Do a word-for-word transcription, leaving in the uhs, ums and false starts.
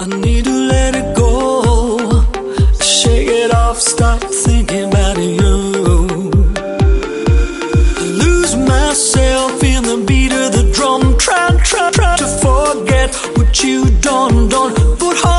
need to let it go. Shake it off, stop thinking about you. I lose myself in the beat of the drum. Try, try, try to forget what you done, done. But